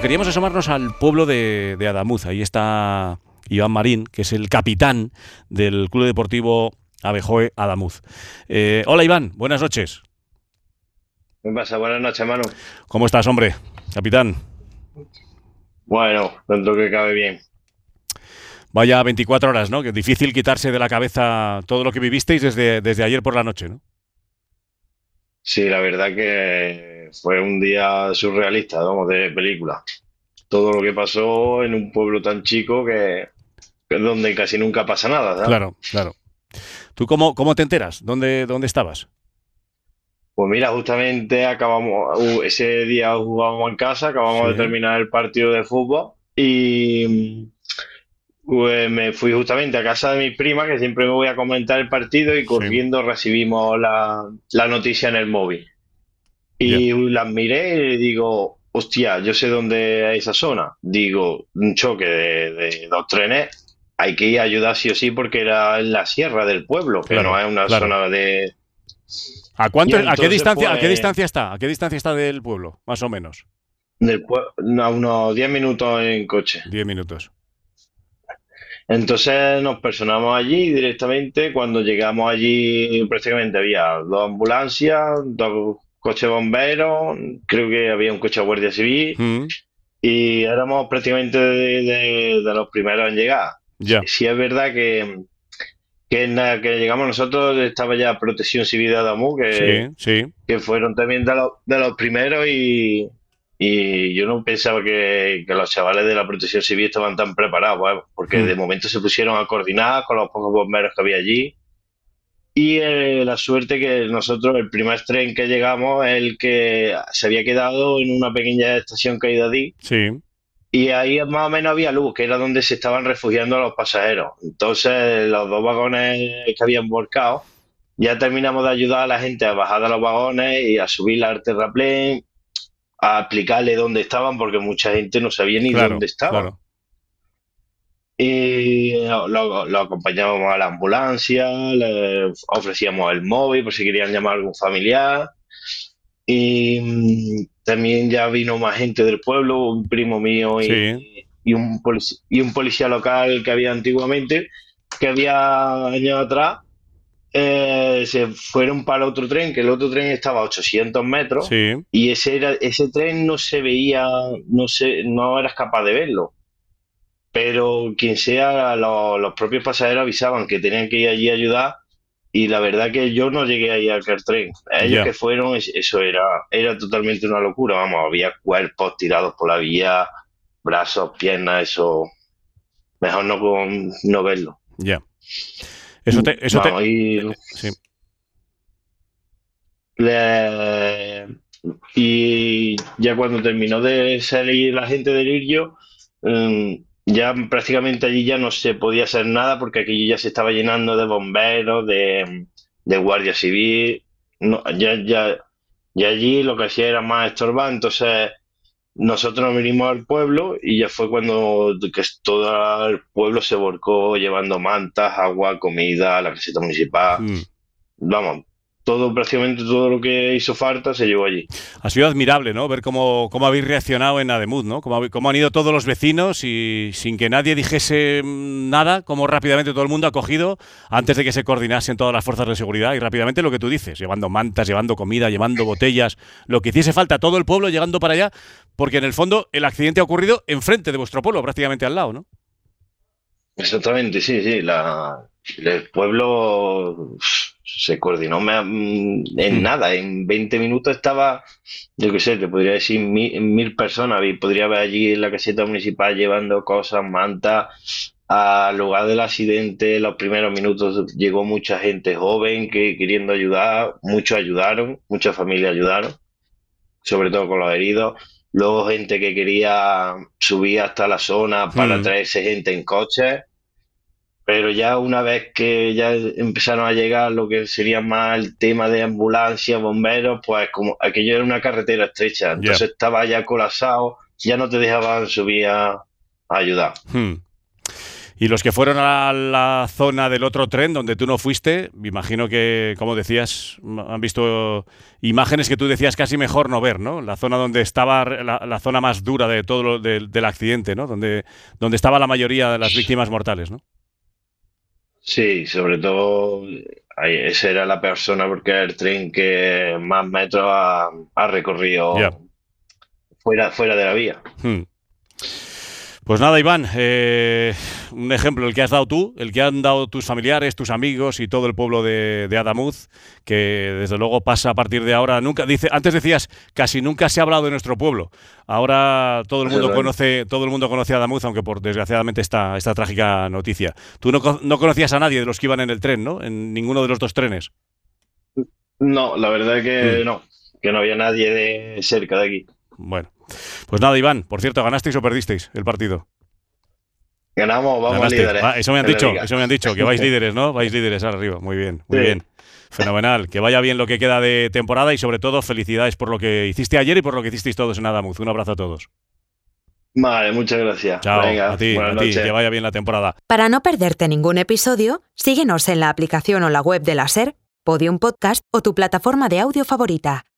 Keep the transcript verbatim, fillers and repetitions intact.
queríamos asomarnos al pueblo de, de Adamuz. Ahí está Iván Marín, que es el capitán del Club Deportivo Abejoe Adamuz. Eh, hola Iván, buenas noches. ¿Qué pasa? Buenas noches, Manu. ¿Cómo estás, hombre, capitán? Bueno, dentro que cabe bien. Vaya veinticuatro horas, ¿no? Que es difícil quitarse de la cabeza todo lo que vivisteis desde, desde ayer por la noche, ¿no? Sí, la verdad que fue un día surrealista, vamos, de película. Todo lo que pasó en un pueblo tan chico que, que es donde casi nunca pasa nada, ¿sabes? Claro, claro. ¿Tú cómo, cómo te enteras? ¿Dónde, dónde estabas? Pues mira, justamente acabamos, uh, ese día jugábamos en casa, acabamos de Sí, terminar el partido de fútbol y pues, me fui justamente a casa de mi prima, que siempre me voy a comentar el partido y sí, corriendo recibimos la, la noticia en el móvil. ya. Y las miré y digo, hostia, yo sé dónde es esa zona. Digo, un choque de, de dos trenes, hay que ir a ayudar sí o sí porque era en la sierra del pueblo, que no Claro, es una claro. zona de... ¿A Y cuánto, a qué entonces, distancia, a qué pues, distancia está? ¿A qué distancia está del pueblo, más o menos? del pue- a unos diez minutos en coche. Diez minutos. Entonces nos personamos allí directamente. Cuando llegamos allí, prácticamente había dos ambulancias, dos coches bomberos, creo que había un coche de Guardia Civil. Mm, Y éramos prácticamente de, de- de los primeros en llegar. Sí, ya. sí es verdad que, que en la que llegamos nosotros estaba ya Protección Civil de Adamú, Sí, que, sí. que fueron también de los, de los primeros y, y yo no pensaba que, que los chavales de la Protección Civil estaban tan preparados, ¿eh? Porque Mm, de momento se pusieron a coordinar con los pocos bomberos que había allí. Y eh, la suerte que nosotros, el primer tren que llegamos, el que se había quedado en una pequeña estación que hay de allí, sí. y ahí más o menos había luz, que era donde se estaban refugiando los pasajeros. Entonces, los dos vagones que habían volcado, ya terminamos de ayudar a la gente a bajar de los vagones y a subir al terraplén, a explicarle dónde estaban, porque mucha gente no sabía ni dónde Claro, estaban. claro. Y lo, lo acompañábamos a la ambulancia, le ofrecíamos el móvil por si querían llamar a algún familiar. Y mm, también ya vino más gente del pueblo, un primo mío Sí. y, y un polici- y un policía local que había antiguamente, que había años atrás, eh, se fueron para otro tren, que el otro tren estaba a ochocientos metros, Sí. y ese, era, ese tren no se veía, no se, no eras capaz de verlo. Pero quien sea, lo- los propios pasajeros avisaban que tenían que ir allí a ayudar y la verdad que yo no llegué ahí al tren. Ellos Ya. que fueron, es- eso era, era totalmente una locura. Vamos, había cuerpos tirados por la vía, brazos, piernas, eso. Mejor no, con- no verlo. Ya. Eso te, eso te. Vamos, y, Sí. le- y ya cuando terminó de salir la gente del Lirio, mm, ya prácticamente allí ya no se podía hacer nada porque aquello ya se estaba llenando de bomberos, de, de guardia civil. No, ya, ya, y allí lo que hacía era más estorbar. Entonces nosotros nos vinimos al pueblo y ya fue cuando que todo el pueblo se volcó llevando mantas, agua, comida a la caseta municipal. Mm. Vamos, todo, prácticamente todo lo que hizo falta se llevó allí. Ha sido admirable, ¿no? Ver cómo, cómo habéis reaccionado en Ademuz, ¿no? Cómo, habéis- cómo han ido todos los vecinos y sin que nadie dijese mm, nada, cómo rápidamente todo el mundo ha cogido antes de que se coordinasen todas las fuerzas de seguridad y rápidamente lo que tú dices, llevando mantas, llevando comida, llevando botellas, lo que hiciese falta, todo el pueblo llegando para allá, porque en el fondo el accidente ha ocurrido enfrente de vuestro pueblo, prácticamente al lado, ¿no? Exactamente, sí, sí. La, el pueblo uf, se coordinó me- mm, en Mm. nada. En veinte minutos estaba, yo qué sé, te podría decir mil, mil personas. Y podría haber allí en la caseta municipal llevando cosas, mantas. Al lugar del accidente, los primeros minutos llegó mucha gente joven que queriendo ayudar. Muchos ayudaron, muchas familias ayudaron, sobre todo con los heridos. Luego gente que quería subir hasta la zona para Mm. traerse gente en coche, pero ya una vez que ya empezaron a llegar lo que sería más el tema de ambulancia, bomberos, pues como aquello era una carretera estrecha, Ya. entonces estaba ya colapsado, ya no te dejaban subir a, a ayudar. Mm. Y los que fueron a la zona del otro tren donde tú no fuiste, me imagino que, como decías, han visto imágenes que tú decías casi mejor no ver, ¿no? La zona donde estaba la, la zona más dura de todo lo, de, del accidente, ¿no? Donde, donde estaba la mayoría de las víctimas mortales, ¿no? Sí, sobre todo ahí, esa era la persona porque era el tren que más metros ha, ha recorrido Ya. fuera, fuera de la vía. Hmm. Pues nada, Iván, eh, un ejemplo, el que has dado tú, el que han dado tus familiares, tus amigos y todo el pueblo de, de Adamuz, que desde luego pasa a partir de ahora. Nunca dice, antes decías, casi nunca se ha hablado de nuestro pueblo. Ahora todo el mundo conoce, todo el mundo conoce a Adamuz, aunque por desgraciadamente esta, esta trágica noticia. Tú no, no conocías a nadie de los que iban en el tren, ¿no? En ninguno de los dos trenes. No, la verdad es que Mm. no, que no había nadie de cerca de aquí. Bueno, pues nada, Iván, por cierto, ¿ganasteis o perdisteis el partido? Ganamos, vamos Ganasteis. líderes Ah, eso me han en la dicho, liga. eso me han dicho, que vais líderes, ¿no? Vais líderes ahora arriba. Muy bien, muy Sí. bien. Fenomenal. Que vaya bien lo que queda de temporada y sobre todo felicidades por lo que hiciste ayer y por lo que hicisteis todos en Adamuz. Un abrazo a todos. Vale, muchas gracias. Chao, Venga, a ti, buenas a ti, noches. que vaya bien la temporada. Para no perderte ningún episodio, síguenos en la aplicación o la web de la SER, Podium Podcast o tu plataforma de audio favorita.